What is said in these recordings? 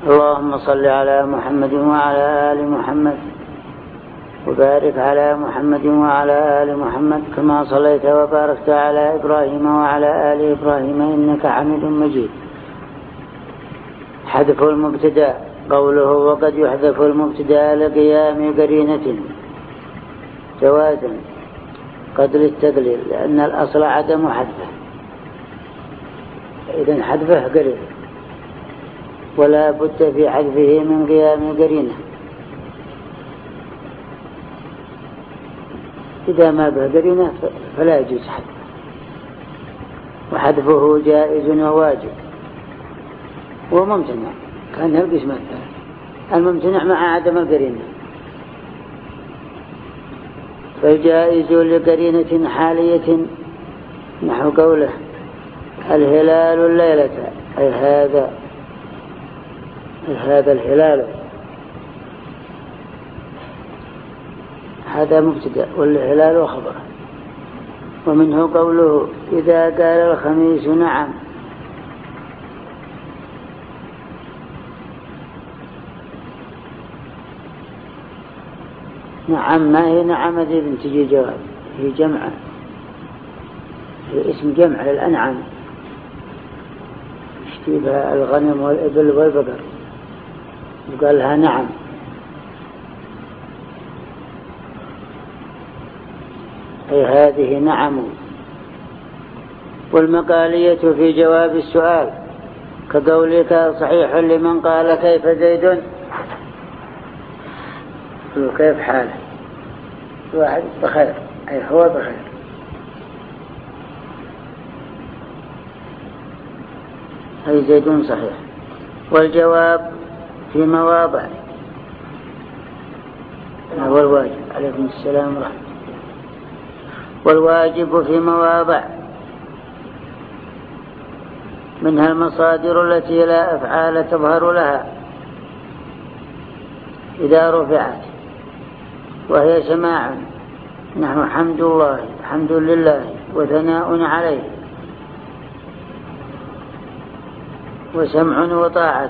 اللهم صل على محمد وعلى آل محمد وبارك على محمد وعلى آل محمد كما صليت وباركت على إبراهيم وعلى آل إبراهيم إنك حميد مجيد. حذف المبتدأ. قوله وقد يحذف المبتدأ لقيام قرينة جوازا قد للتدليل لأن الأصل عدم حذفه، إذن حذفه قريب ولا بد في حذفه من قيام قرينة. إذا ما به قرينة فلا يجوز حذفه، وحذفه جائز وواجب وممتنع. كان القسم الممتنع مع عدم القرينة. فالجائز لقرينة حالية نحو قوله الهلال الليلة، أي هذا الهلال، هذا مبتدأ والهلال خبر. ومنه قوله إذا قال الخميس نعم، نعم ما هي نعم ذي بنت تجي جواب، هي جمع، هي اسم جمع للأنعام يشتيبها الغنم والإبل والبقر، يقال لها نعم. أي هذه نعم. والمقالية في جواب السؤال كقولك صحيح لمن قال كيف زيد، كيف حاله، واحد بخير، أي هو بخير. أي زيد صحيح. والجواب في مواضع، والواجب عليكم السلام ورحمة. والواجب في مواضع منها المصادر التي لا أفعال تظهر لها إذا رفعت، وهي سماع نحو حمد الله، حمد لله، وثناء عليه، وسمع وطاعة.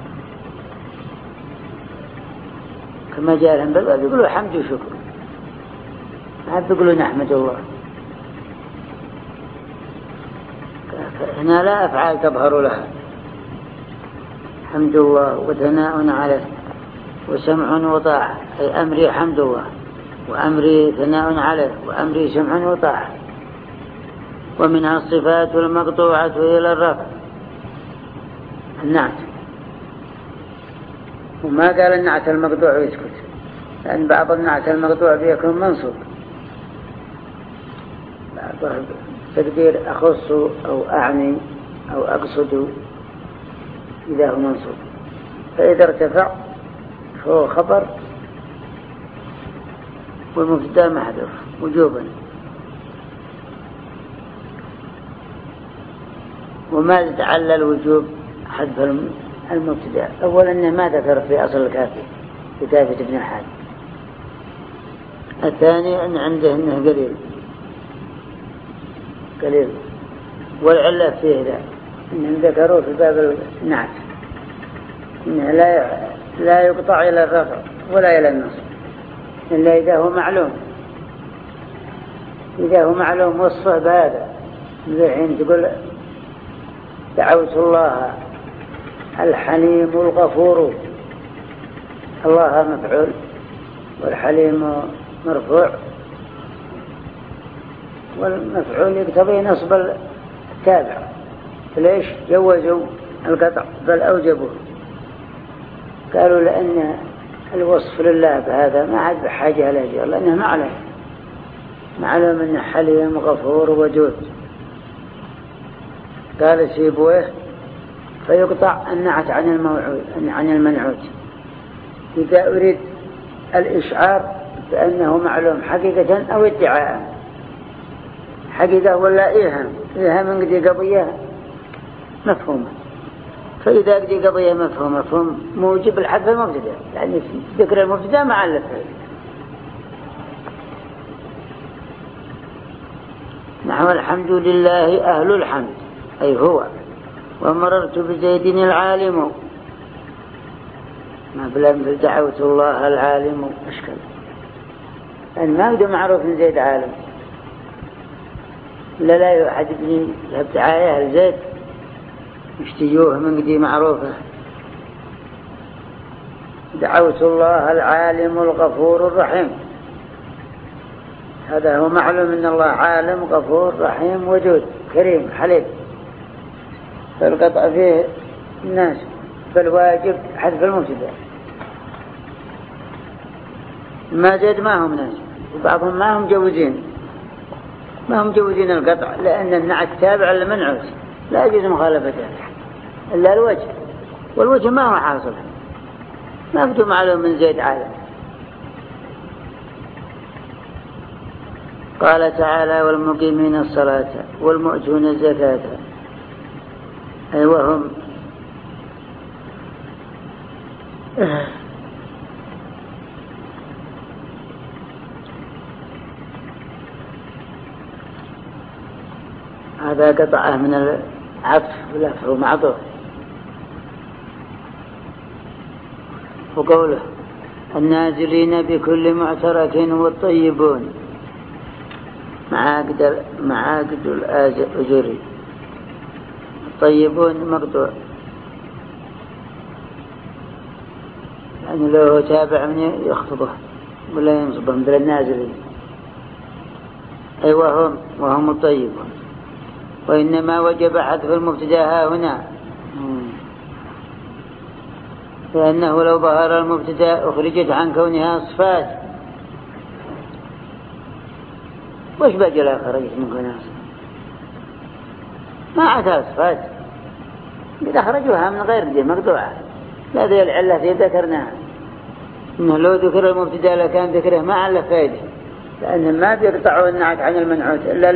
كما جاء لهم بل يقولوا حمد وشكر، ما يقولوا نحمد الله. هنا لا أفعال تظهر لها، حمد الله وثناء عليه وسمع وطاعة، أي أمري حمد الله وأمري ثناء عليه وأمري سمع وطاعة. ومنها الصفات المقطوعة إلى الرفع النعت. وما قال النعت المقطوع ويسكت، لأن بعض النعت المقطوع بيكون منصوب، بعض تقدير أخص أو أعني أو أقصد إذا هو منصوب، فإذا ارتفع فهو خبر والمبتدأ محذوف وجوبا. وما يتعلل وجوب حذف المبتدأ؟ أولا أنه ما ذكر في أصل الكافي في كافية ابن حاتم. الثاني أن عنده أنه قليل. والعلة فيه ذا أنهم ذكروا في باب النعت أنه لا يقطع إلى الرفع ولا إلى النصب إلا إذا هو معلوم. إذا هو معلوم وصفه بهذا، حين تقول دعوت الله الحليم الغفور، الله مفعول والحليم مرفوع، والمفعول يقتضي نصب التابع. ليش جوزوا القطع بل أوجبوا؟ قالوا لأن الوصف لله بهذا ما عاد بحاجة إليه، لأنه معلوم أنه حليم غفور ودود. قال سيبوه فيقطع النعت عن المنعوت إذا أريد الإشعار بأنه معلوم حقيقة أو ادعاء. حقيقة ولا إيهام قد قضية مفهومة، فإذا قد قضية مفهوم موجب الحذف المبتدأ، يعني ذكر المبتدأ مع الفعل. نحو الحمد لله أهل الحمد، أي هو. ومررت بزيد العالم، ما بلا دعوت الله العالم أشكل أن ما يدو معروف من زيد عالم لا يوحد ابني يهبت عاية لزيد يشتيوه من قدي معروفة. دعوت الله العالم الغفور الرحيم، هذا هو معلوم أن الله عالم غفور رحيم ودود كريم حليم، فالقطع فيه الناس، فالواجب حذف المبتدأ. ما زيد ما هم ناس، وبعضهم ما هم جوزين القطع، لأن النعت تابع لمنعوت لا يجوز مخالفته إلا الوجه، والوجه ما هو حاصل، ما بدو معلوم من زيد عالم. قال تعالى والمقيمين الصلاة والمؤتون الزكاة، أي وهم هذا قطعة من العطف والعطف معطوف. وقوله النازلين بكل معترك والطيبون معاقد الأجري، الطيبون مقطوع، يعني لو تابع من يخفضه ولا ينصبهم بل النازلين، أي وهم الطيبون. وإنما وجب حذف المبتدأ هنا، لأنه لو ظهر المبتدأ أخرجت عن كونها صفات. وش بقي لا خرجت من كونها صفات؟ ما عادها صفات، إذا خرجوها من غير دي مقطوعة. لا ذي العلة ذي ذكرناها، إنه لو ذكر المبتدأ لكان ذكره ما على فائدة، لأنهم ما بيقطعوا النعت عن المنعوت إلا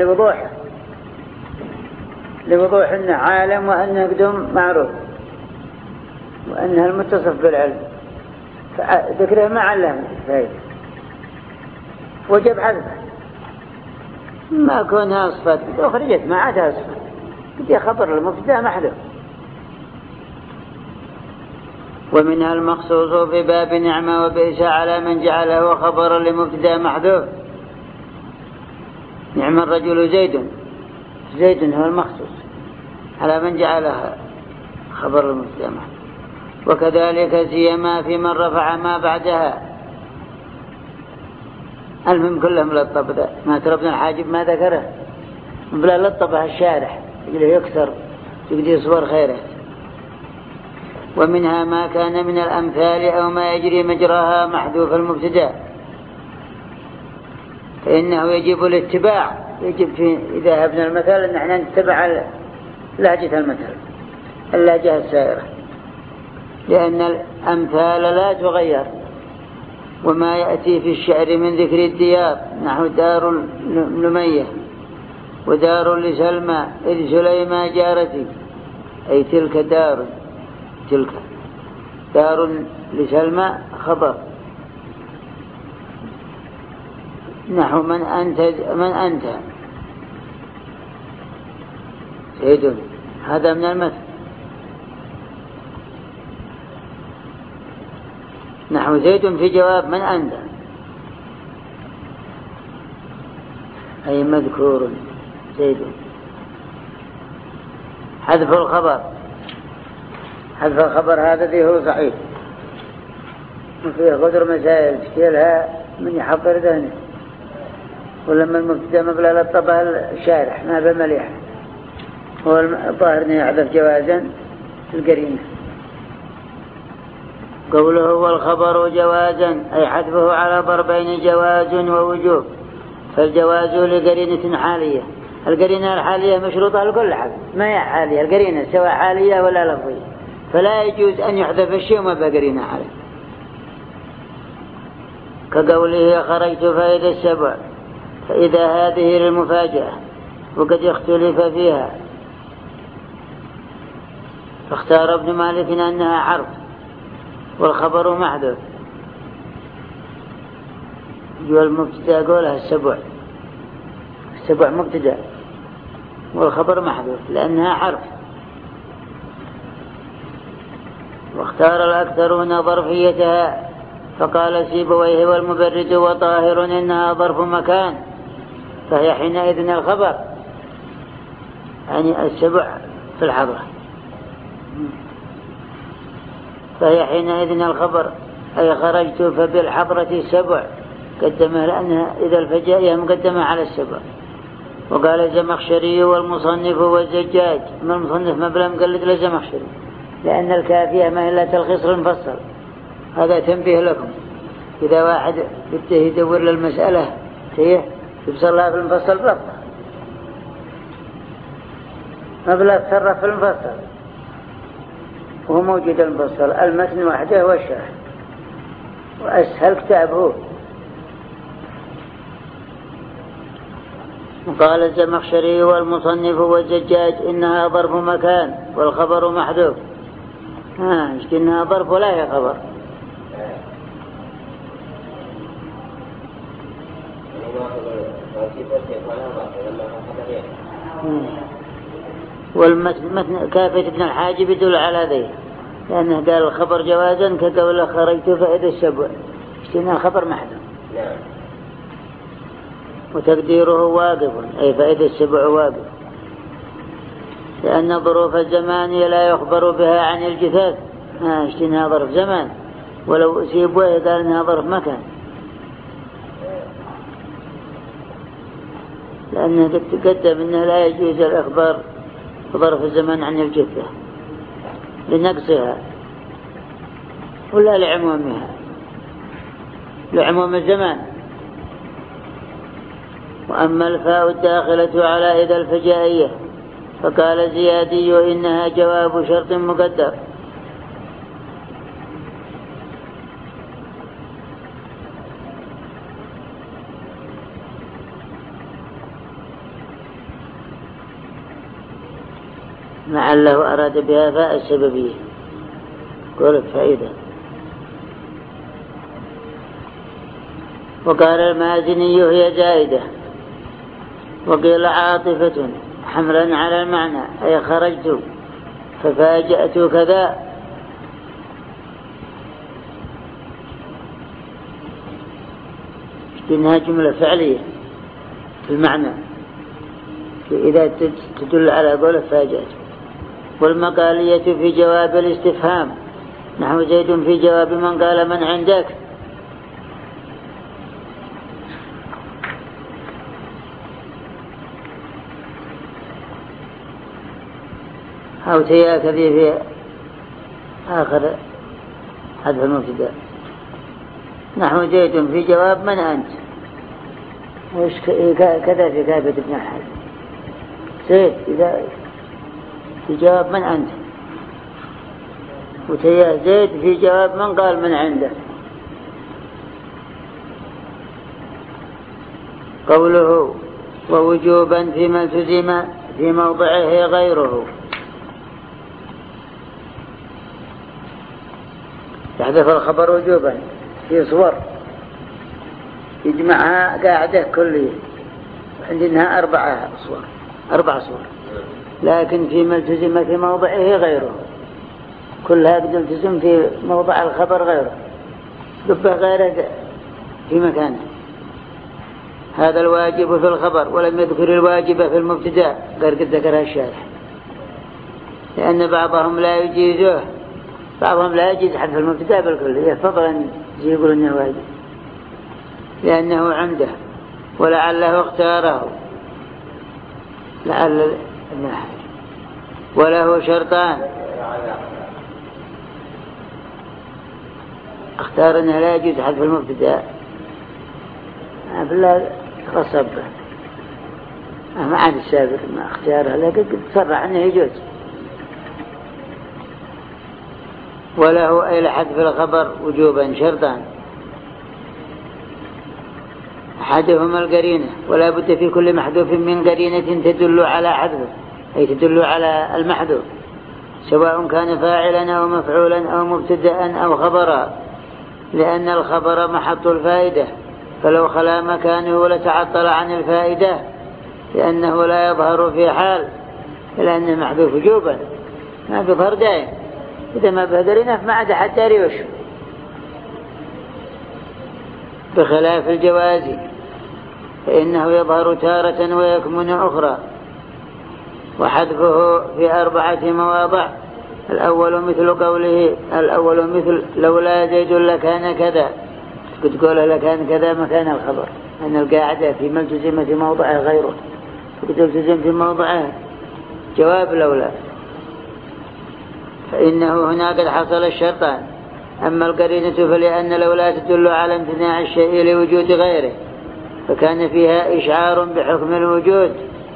لوضوح أنه عالم وأنه قدم معروف وأنه المتصف بالعلم، فذكره ما علم فائدة، وجب حذفه. ما كونها صفات أخرجت ما عادها صفات، بدي خبر المبتدأ محذوف. ومنها المخصوص في باب نعمة وبئس على من جعله خبرا لمبتدأ محذوف. نعم الرجل زيد هو المخصوص على من جعلها خبر المبتدأ محذوف. وكذلك سيما في من رفع ما بعدها. المهم كلهم للطب ذا، ما تربنا الحاجب ما ذكره بلا لطبها الشارح يقول يكثر يقدر يصور خيره. ومنها ما كان من الأمثال أو ما يجري مجراها محذوف المبتدأ، فإنه يجب الاتباع، يجب إذا هبنا المثل أن احنا نتبع لهجة المثل اللهجة السائرة، لأن الأمثال لا تغير. وما يأتي في الشعر من ذكر الديار نحو دار لمية ودار لسلمى إذ سليمى جارتي، أي تلك دار لسلمى خبر. نحو من أنت زيد، هذا من المثل. نحو زيد في جواب من أنت، أي مذكور زيد. حذف الخبر هذا ذي هو صحيح، وفيه قدر مسائل تشكيلها من يحضر ذهنه. ولما المبتدأ مبلغ للطبع الشارح ما بمليح، هو الظاهر أنه يحذف جوازا القرينة. قوله والخبر جوازا أي حذفه على ضربين جواز ووجوب. فالجواز لقرينة حالية، القرينة الحالية مشروطة لكل حال، ما هي حالية القرينة سواء حالية ولا لفظية، فلا يجوز أن يحذف الشيء وما بقرينة عليه. كقوله خرجت فإذا السبع، فإذا هذه للمفاجأة وقد اختلف فيها، فاختار ابن مالك أنها حرف والخبر محذوف. والمبتدأ قولها السبع مبتدأ والخبر محذوف لأنها حرف، واختار الأكثرون ظرفيتها، فقال سيبويه والمبرد وطاهر إنها ظرف مكان، فهي حينئذ الخبر، يعني السبع في الحضرة، فهي حينئذ الخبر، أي خرجت فبالحضرة السبع، قدمه لأنها إذا الفجائية مقدمة على السبع. وقال الزمخشري والمصنف والزجاج، ما المصنف ما بلا مقلد للزمخشري، لأن الكافية ما إلا تلخيص المفصل. هذا تنبيه لكم، إذا واحد بده يدور للمسألة يبصر لها في المفصل بلطة، ما بلا تصرف في المفصل، وهو موجود المفصل، المتن وحده والشرح، وأسهل كتاب هو. وقال الزمخشري والمصنف والزجاج إنها ظرف مكان والخبر محذوف. إنها ظرف ولا هي خبر. والمتن كافة ابن الحاجب يدل على ذلك، لأنه قال الخبر جوازا كقول خرجت فإذا السبع، إنها خبر محذوف، وتقديره واقف، أي فإذا السبع واقف، لأن ظروف الزمان لا يخبر بها عن الجثث. إنها ظرف زمان، ولو سيبويه قال إنها ظرف مكان، لأنه تقدم أنه لا يجوز الإخبار بظرف الزمان عن الجثة لنقصها ولا لعمومها، لعموم الزمان. وأما الفاء الداخلة على إذا الفجائية، فقال زيادي إنها جواب شرط مقدر، لعله أراد بها فاء السببية، قولت فائدة. وقال المازني هي زائدة، وقيل عاطفة حملا على المعنى، أي خرجت ففاجأت كذا. إنها جملة فعلية في المعنى، إذا تدل على قوله فاجأت. والمقالية في جواب الاستفهام، نحو زيد في جواب من قال من عندك. أو تياك ذي في آخر حذف المبتدأ، نحو زيد في جواب من أنت، كذا في كافة ابن الحاج، زيد إذا في جواب من أنت، وتياه زيد في جواب من قال من عنده. قوله ووجوبا فيما التزم في موضعه غيره، يحذف الخبر وجوبا في صور يجمعها قاعدة كلية، عندنا أربع صور، لكن فيما التزم في موضعه غيره، كلها قد التزم في موضع الخبر غيره، دبه غيره في مكانه. هذا الواجب في الخبر، ولم يذكر الواجب في المبتدأ، قد ذكرها الشارح، لأن بعضهم لا يجيزه، بعضهم لا يجيز حذف المبتدأ بالكلية، فضلا يقول انه واجب لأنه عنده، ولعله اختاره، لعل وله شرطان، اختار انه لا يجوز حذف المبتدأ، بالله تغصب ما عاد السابق ما اختيارها، لكن تصرح انه يجوز. وله أي لحذف الخبر وجوبا شرطان، أحدهما القرينة، ولا بد في كل محذوف من قرينة تدل على حذفه، أي تدل على المحذوف، سواء كان فاعلا أو مفعولا أو مبتدأ أو خبرا، لأن الخبر محط الفائدة، فلو خلا مكانه لتعطل عن الفائدة، لأنه لا يظهر في حال، لأنه محذوف وجوبا ما بيظهر دائم، إذا ما بهدرنا ما عاد حتى ريوش، بخلاف الجواز فإنه يظهر تارة ويكمن أخرى. وحذفه في 4 مواضع: الأول مثل قوله، الأول مثل لولا زيد لكان كذا، كنت تقوله لكان كذا مكان الخبر، أن القاعدة في ملتزمة في موضعه غيره، كنت تلتزم في موضعه جواب لولا، فإنه هنا قد حصل الشرطان. أما القرينة فلأن لولا تدل على امتناع الشيء لوجود غيره، فكان فيها إشعار بحكم الوجود.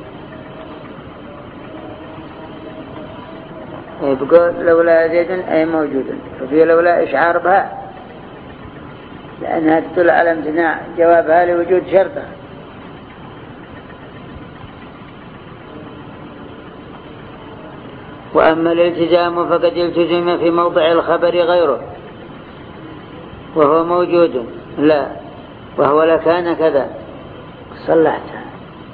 يقول لولا زيد أي موجود، ففي لولا إشعار بها لأنها تدل على امتناع جوابها لوجود شرطه. وأما الالتزام فقد التزم في موضع الخبر غيره وهو موجود، لا وهو لكان كذا، صلحتها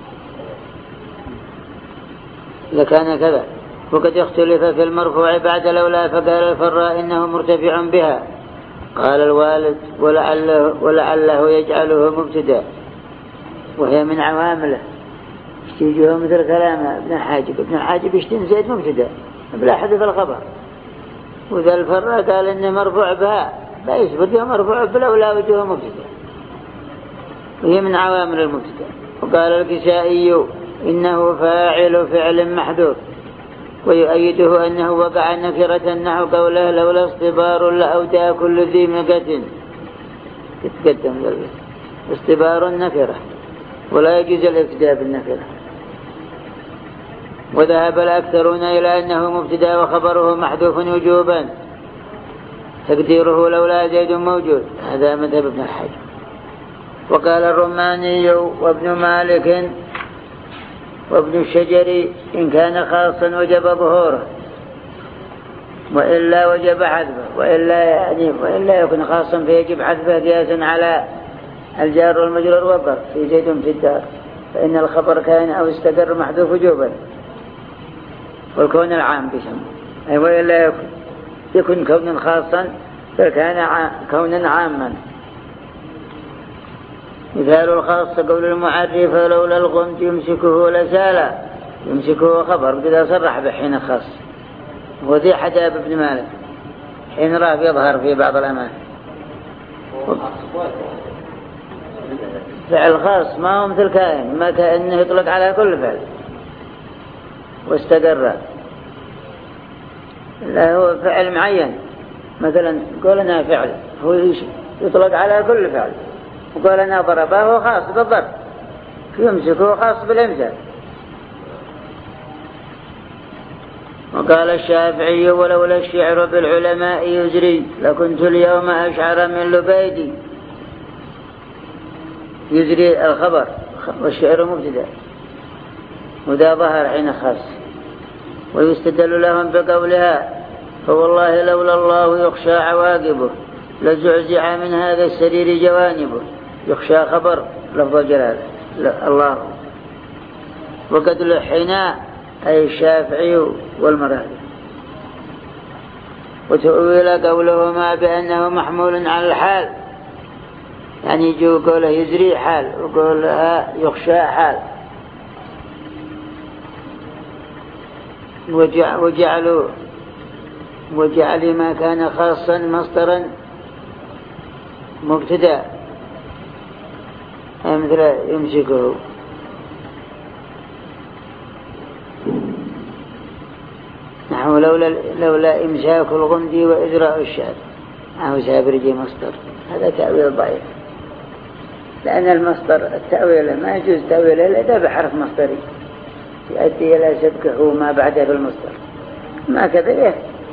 لكان كذا. وقد اختلف في المرفوع بعد لولا، فقال الفراء إنه مرتفع بها، قال الوالد ولعله يجعله مبتدا، وهي من عوامله يشتيجه مثل كلام ابن حاجب يشتين زيد مبتدا بلا حذف الخبر. وذا الفراء قال إنه مرفوع بها، لا يثبت له مرفوع بلولا وجهه مبتدا، وهي من عوامل المبتدا. وقال الكسائي إنه فاعل فعل محذوف، ويؤيده أنه وقع نكرة نحو قوله لولا اصطبار لأودى كل ذي مقة، تتقدم ذلك اصطبار النكرة ولا يجوز الابتداء بالنكرة. وذهب الأكثرون إلى أنه مبتدا وخبره محذوف وجوبا، تقديره لولا زيد موجود، هذا مذهب ابن الحاج. وقال الرماني وابن مالك وابن الشجري إن كان خاصا وجب ظهوره، وإلا وجب حذفه، وإلا يكون خاصا فيجب حذفه قياسا على الجار والمجرور والظرف في زيد في الدار، فإن الخبر كان أو استقر محذوف وجوبا، والكون العام بسمه، أي وإلا يكون كونا خاصا فكان كونا عاما. مثال الخاص قول المعرف لولا الغمد يمسكه لسالا، يمسكه خبر إذا صرح بحين خاص، وذي حجاب ابن مالك حين راه يظهر في بعض الأمان. فعل خاص ما هو مثل كائن، ما كأنه يطلق على كل فعل واستقر، لا هو فعل معين. مثلا قولنا فعل هو يطلق على كل فعل، وقولنا ضربه هو خاص بالضرب، يمسكه خاص بالإمساك. وقال الشافعي ولولا الشعر بالعلماء يجري لكنت اليوم أشعر من لبيدي، يجري الخبر والشعر مبتدا، وذا ظهر حين خاص. ويستدل لهم بقولها فوالله لولا الله يخشى عواقبه لزعزع من هذا السرير جوانبه، يخشى خبر لفظ جلاله الله. وقد لحنا أي الشافعي والمراجع. وتؤول قولهما بأنه محمول على الحال، يعني يجوا قوله يجري حال وقولها يخشى حال. وجعل ما كان خاصا مصدرا مبتدا، مثل يمسكه. نحو لولا إمساك الغمد وإجراء الشعر، أو سابرجي مصدر، هذا تأويل ضعيف، لأن المصدر التأويل ما يجوز تأويله إلا بحرف مصدري يؤدي إلى سبكه ما بعده في المصدر، ما كذلك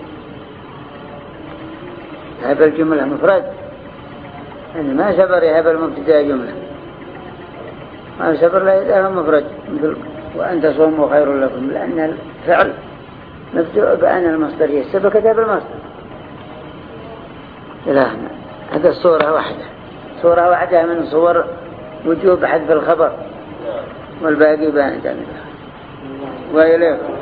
هذا الجملة مفرد، يعني ما سبر يهب المبتدا جملة، ما سبر لا يداه مفرد مثل وأن تصوموا خير لكم، لأن الفعل مبدوء بأن المصدر يسبك كتاب المصدر. إلهنا هذا صورة واحدة من صور وجوب حذف الخبر، والباقي بان جانبه. وإليكم